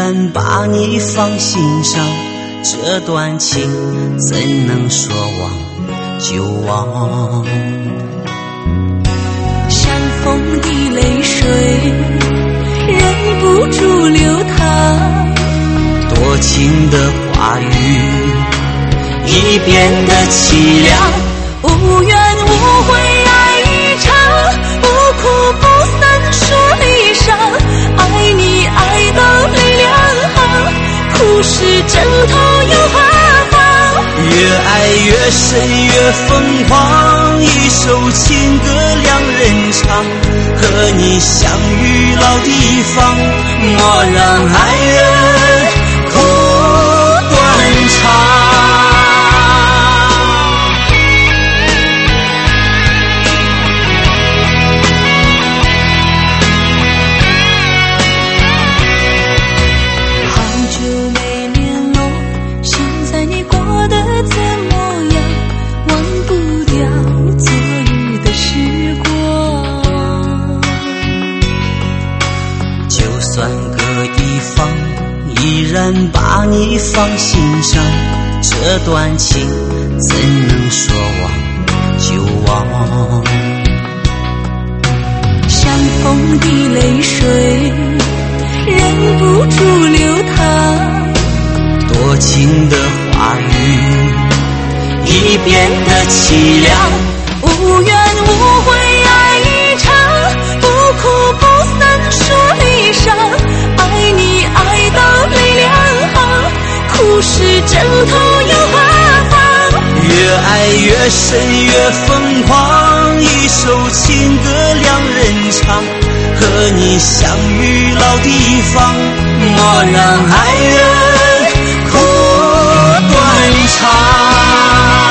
然把你放心上，这段情怎能说忘就忘？ 相逢的泪水忍不住流淌， 多情的话语已变得凄凉， 无怨无悔爱一场，不哭不散说离殇，爱你爱到泪两行，哭是枕头又何妨？ 越爱越深越疯狂，一首情歌两人唱，和你相遇老地方，莫让爱人哭断肠。依然把你放心上，这段情怎能说忘就忘？ 相逢的泪水忍不住流淌， 多情的话语已变得凄凉， 无怨无悔爱一场，不哭不散说离殇，爱你爱到泪两行，哭是枕头又何妨？ 越爱越深越疯狂，一首情歌两人唱，和你相遇老地方，莫让爱人哭断肠。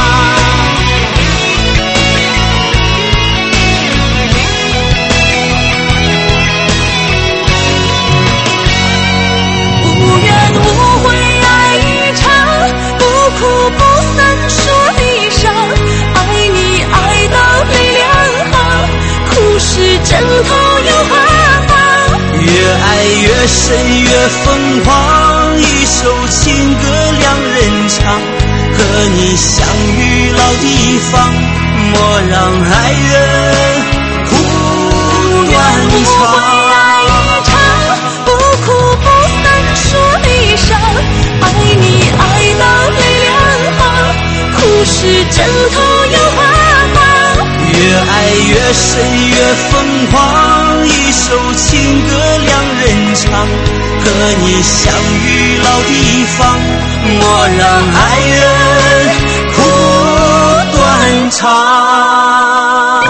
枕头又何妨？ 越爱越深越疯狂，一首情歌两人唱，和你相遇老地方，莫让爱人哭断肠。 爱一场，不哭不散说离殇，爱你爱到泪两行，哭是枕头又何妨？ 越爱越深越疯狂，一首情歌两人唱，和你相遇老地方，莫让爱人哭断肠。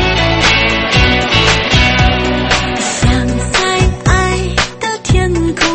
想在爱的天空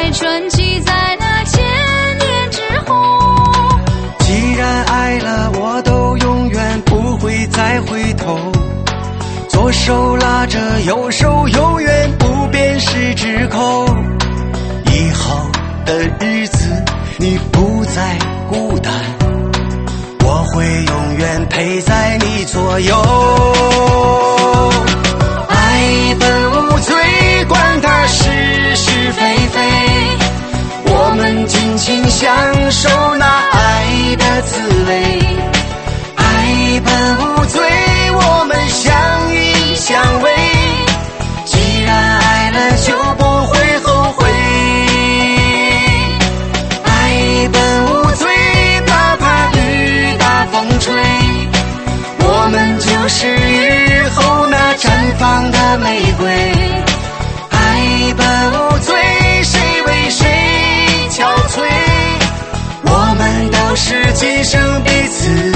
爱传奇在那千年之后。 既然爱了，我都永远不会再回头。左手拉着右手，永远不变十指扣。以后的日子，你不再孤单，我会永远陪在你左右。爱本无罪，管它是是非非，我们尽情享受那爱的滋味。爱本无罪，我们相依相偎，既然爱了就不会后悔。爱本无罪，哪怕雨打风吹，我们就是日后那绽放的玫瑰。爱本无罪，谁为谁憔悴，我们都是今生彼此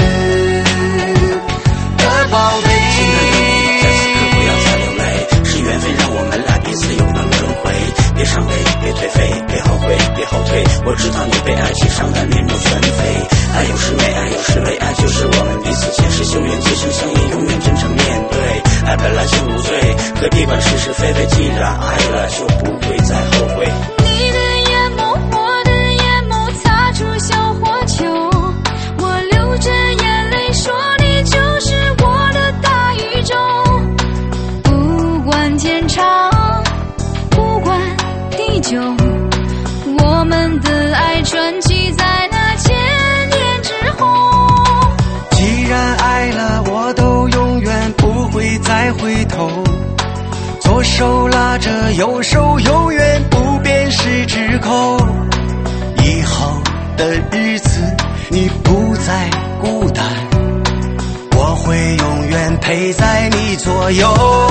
的宝贝。 在此刻不要再流泪，是缘分让我们俩彼此永远轮回。别伤悲，别颓废，别后悔，别后退，我知道你被爱情伤得面目全非。爱有时美，爱有时泪，爱就是我们彼此前世修缘，今生相依，永远真诚面对。爱本来就无罪，何必管是是非非，既然爱了就不会再后悔。 你的眼眸，我的眼眸，擦出小火球，我流着眼泪说你就是我的大宇宙。不管天长，不管地久，我们的爱传奇在那千年之后。 既然爱了，我都永远不会再回头。左手拉着右手，永远不变十指扣。以后的日子，你不再孤单，我会永远陪在你左右。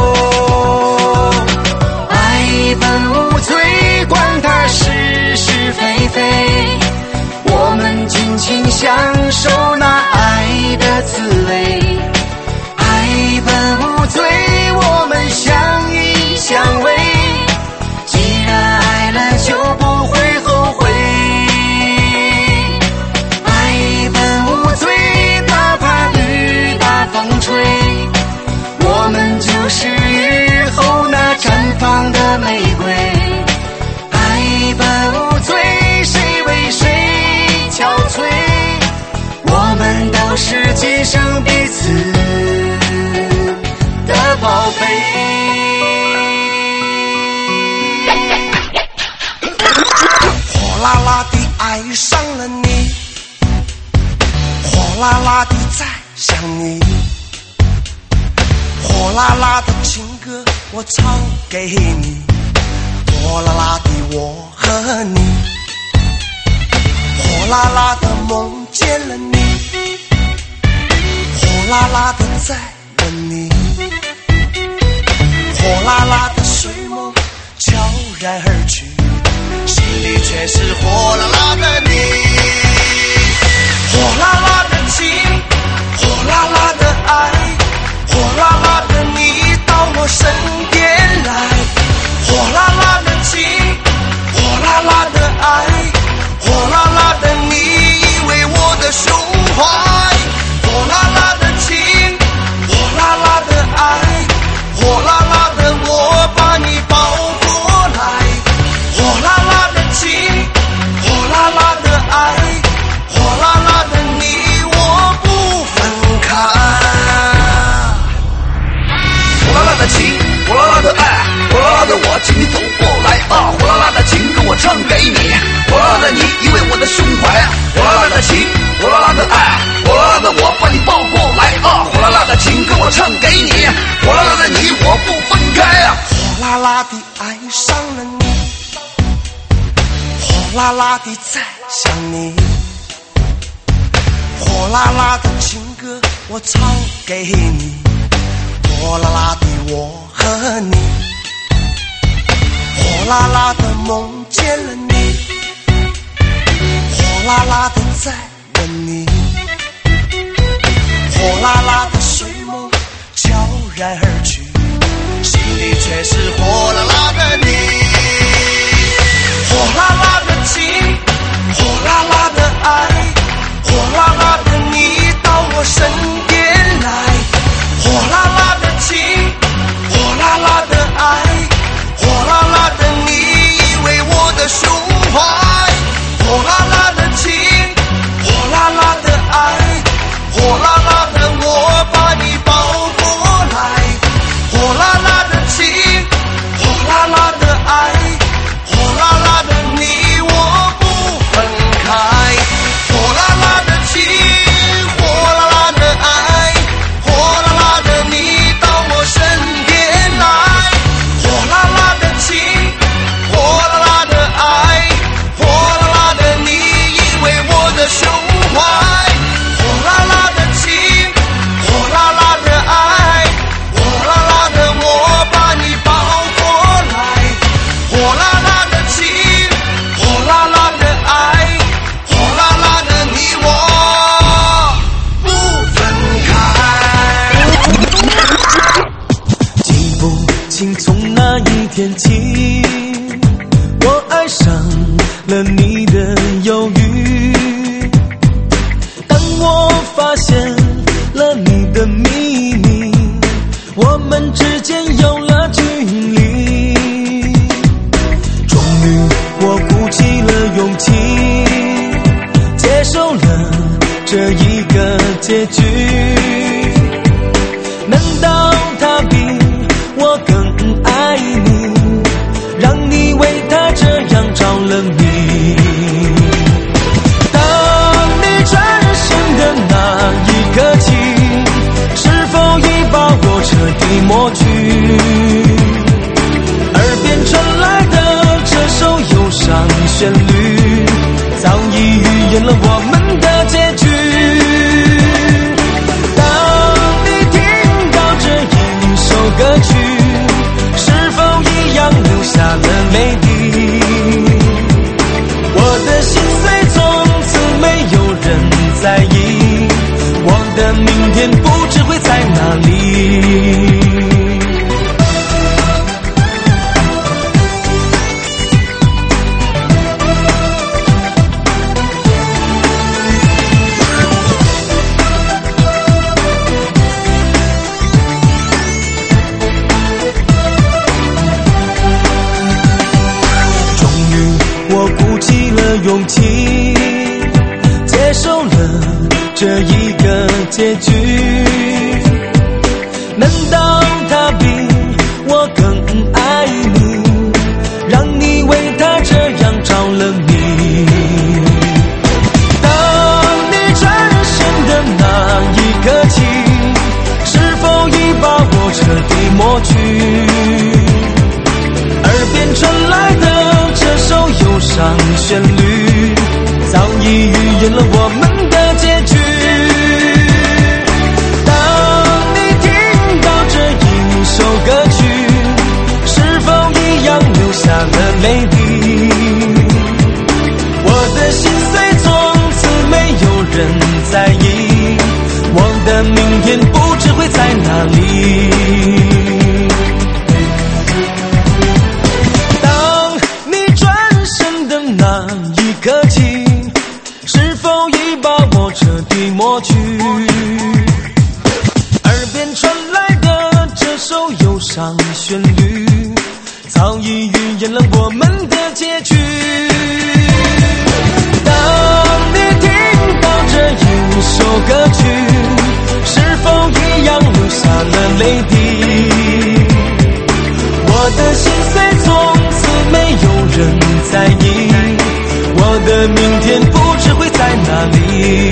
爱本无罪，管它是是非非，我们尽情享受那爱的滋味。爱本无罪，我们相依相偎，既然爱了就不会后悔。爱本无罪，哪怕雨打风吹，我们就是日后那绽放的玫瑰。爱本无罪，谁为谁憔悴，我们都是今生彼此的宝贝。火辣辣地爱上了你，火辣辣地再想你，火辣辣的情歌我唱给你，火辣辣的我和你，火辣辣的梦见了你，火辣辣的再吻你，火辣辣的睡梦悄然而去，心里却是火辣辣的你。火辣辣的情，火辣辣的爱，火辣辣的你到我身边来。火辣辣的情，火辣辣的爱，火辣辣的你依偎我的胸怀。火辣辣的情，火辣辣的爱，火辣辣的我把你抱过来。火辣辣的情，火辣辣的爱，火辣辣的你我不分开。 火辣辣的情，火辣辣的爱，火辣辣的我请你走过来啊！火辣辣的情歌我唱给你，火辣辣的你依偎我的胸怀。火辣辣的情，火辣辣的爱，火辣辣的我把你抱过来啊！火辣辣的情歌我唱给你，火辣辣的你我不分开啊！ 火辣辣地爱上了你，火辣辣地再想你，火辣辣的情歌我唱给你，火辣辣的我和你，火辣辣的梦见了你，火辣辣的再吻你，火辣辣的睡梦悄然而去，心里却是火辣辣的你。火辣辣了你的犹豫。当我发现了你的秘密，我们之间有了距离。终于我鼓起了勇气，接受了这一个结局。难道他比我更爱你，让你为他这样着了迷？当你转身的那一刻起，是否已把我彻底抹去？耳边传来的这首忧伤旋律，早已预言了我们的结局。歌曲是否一样留下了泪滴？我的心碎从此没有人在意，我的明天不知会在哪里。勇气接受了这一个结局。难道他比我更爱你，让你为他这样着了迷？当你转身的那一刻起，是否已把我彻底抹去？耳边传来的这首忧伤旋律，早已预言了我们的结局。当你听到这一首歌曲，是否一样留下了泪滴？我的心碎从此没有人在意，我的明天不知会在哪里。那一刻起，是否已把我彻底抹去？耳边传来的这首忧伤旋律，早已预言了我们的结局。当你听到这一首歌曲，是否一样留下了泪滴？我的心碎从此没有人在意，我的明天不知会在哪里，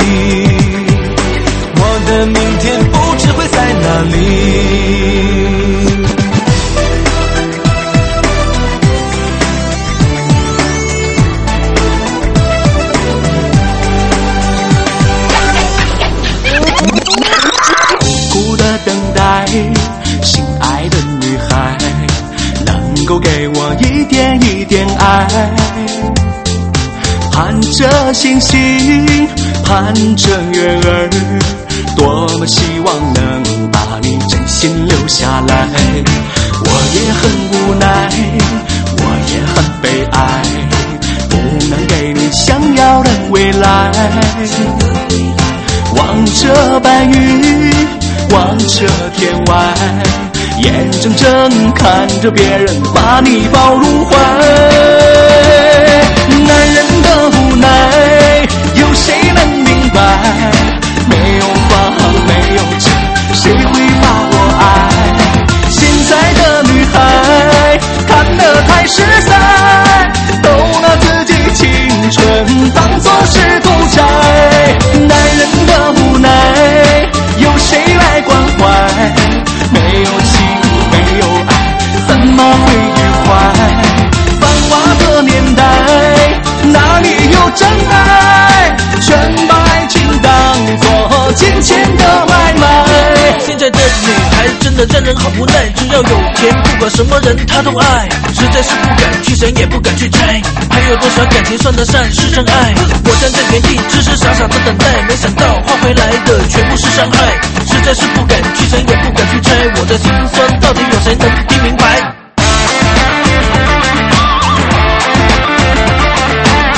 我的明天不知会在哪里。 苦的等待，心爱的女孩，能够给我一点一点爱。盼着星星，盼着月儿，多么希望能把你真心留下来。我也很无奈，我也很悲哀，不能给你想要的未来。望着白云，望着天外，眼睁睁看着别人把你抱入怀。男人的无奈，有谁能明白？没有房，没有车，谁会把我爱？现在的女孩看得太实在，都拿自己青春当作是赌债。男人的无奈，有谁来关怀？没有情，没有爱，怎么会愉快？繁华的年代，哪里有真爱？全把爱情当作金钱的买卖。 现在的女孩真的让人好无奈，只要有钱，不管什么人她都爱，实在是不敢去想，也不敢去猜，还有多少感情算得上是真爱？我站在原地，只是傻傻的等待，没想到换回来的全部是伤害，实在是不敢去想，也不敢去猜，我的心酸到底有谁能听明白？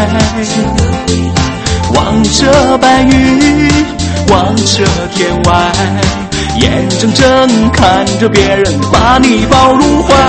望着白云，望着天外，眼睁睁看着别人把你抱入怀。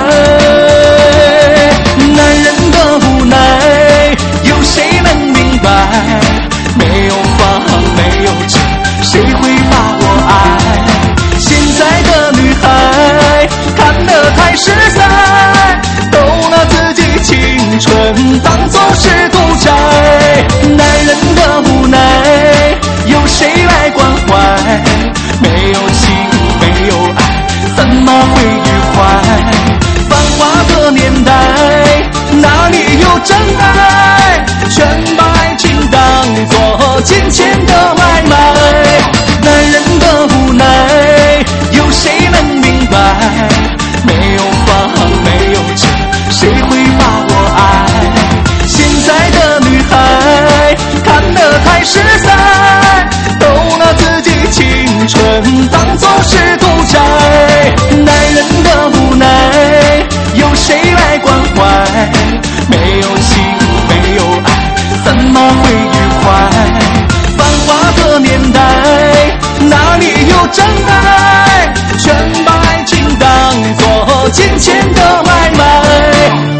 男人的无奈，有谁能明白？没有房，没有车，谁会把我爱？现在的女孩看得太实在，都拿自己青春当作是赌债。男人的无奈，有谁来关怀？没有情，没有爱，怎么会愉快？繁华的年代，哪里有真爱？全把爱情当作金钱的买卖。男人的无奈，有谁能明白？没有房，没有车，谁会把我爱？现在的女孩看得太实在，都拿自己青春当作是赌债。男人的无奈，有谁来关怀？没有情，没有爱，怎么会愉快？繁华的年代，哪里有真爱？全把爱情当作金钱的买卖。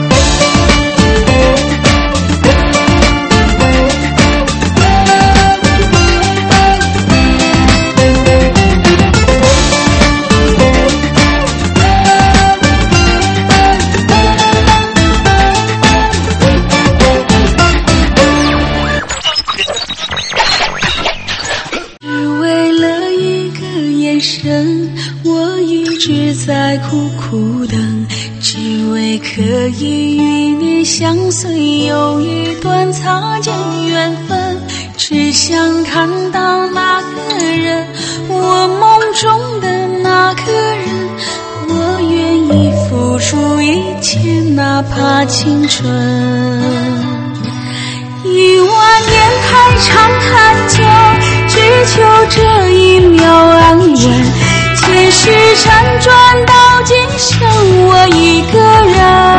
我一直在苦苦等，只为可以与你相随，有一段擦肩缘分。只想看到那个人，我梦中的那个人，我愿意付出一切，哪怕青春。10000年太长太久，只求这一秒安稳。前世辗转到今生，我一个人。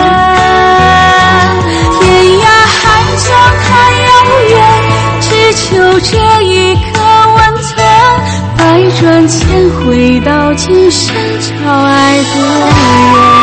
天涯海角太遥远，只求这一刻温存。百转千回到今生找爱的人。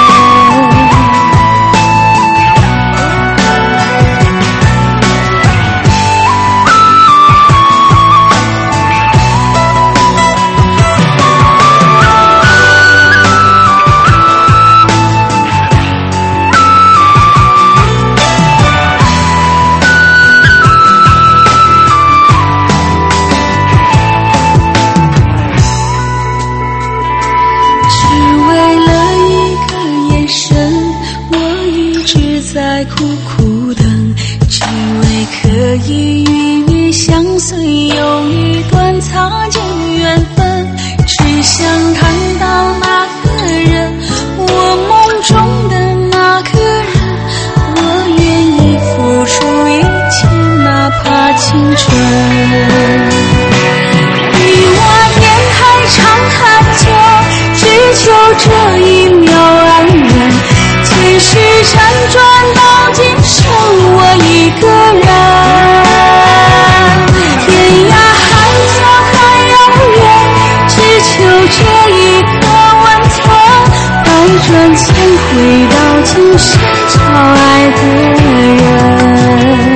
在苦苦等，只为可以与你相随，有一段擦肩缘分。只想看到那个人，我梦中的那个人，我愿意付出一切，哪怕青春。10000年太长太久，只求这一秒安稳。前世辗转到今生，我一个人。天涯海角太遥远，只求这一刻温存。百转千回到今生找爱的人。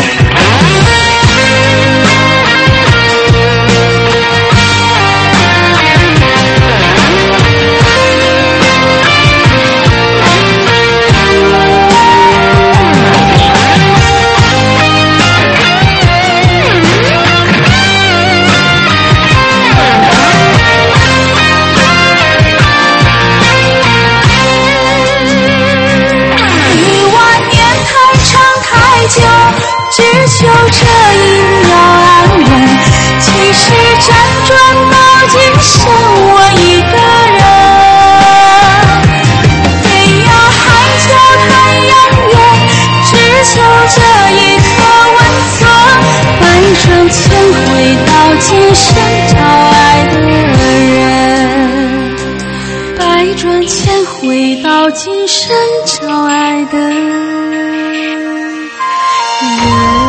只求这一秒安稳，前世辗转到今生，我一个人。天涯海角太遥远，只求这一刻温存。百转千回到今生找爱的人，百转千回到今生找爱的人。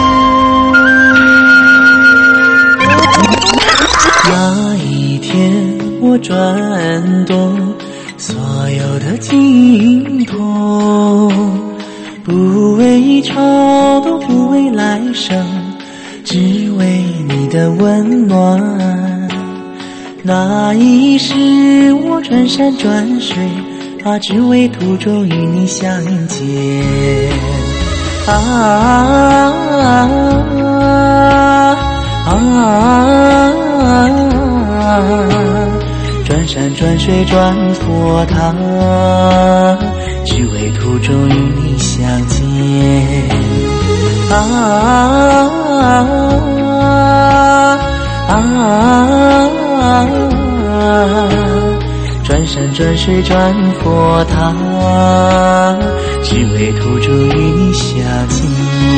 转动所有的经痛，不为超度，不为来生，只为你的温暖。那一世我转山转水，只为途中与你相见。转山转水转佛堂，只为途中与你相见。转山转水转佛堂，只为途中与你相见。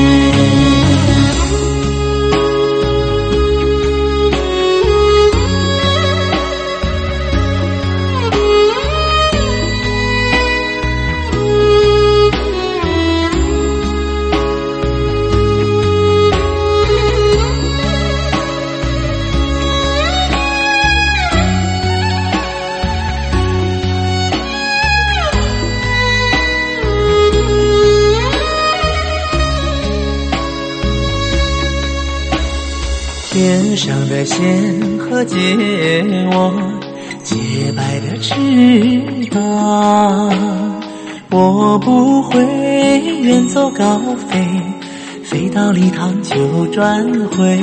天上的仙鹤借我洁白的翅膀，我不会远走高飞，飞到礼堂就转回。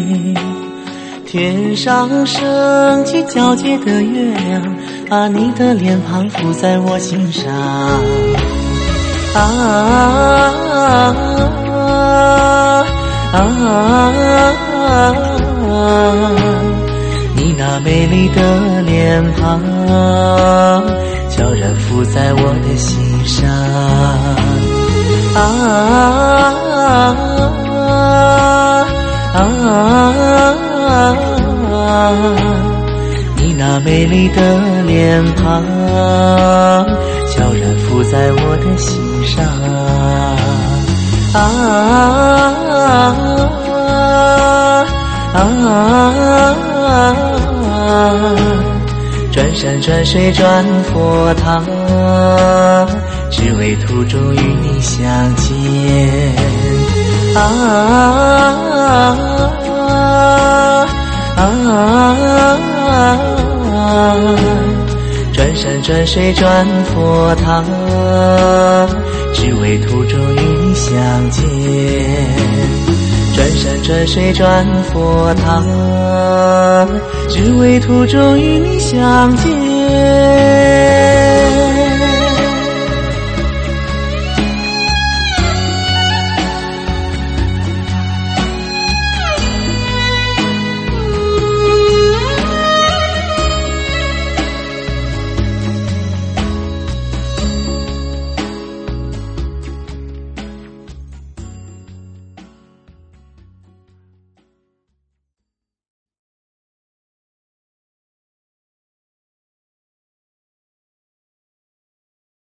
天上升起皎洁的月亮，你的脸庞浮在我心上。你那美丽的脸庞悄然浮在我的心上。你那美丽的脸庞悄然浮在我的心上。转山转水转佛堂，只为途中与你相见。转山转水转佛堂，只为途中与你相见。转山转水转佛堂，只为途中与你相见。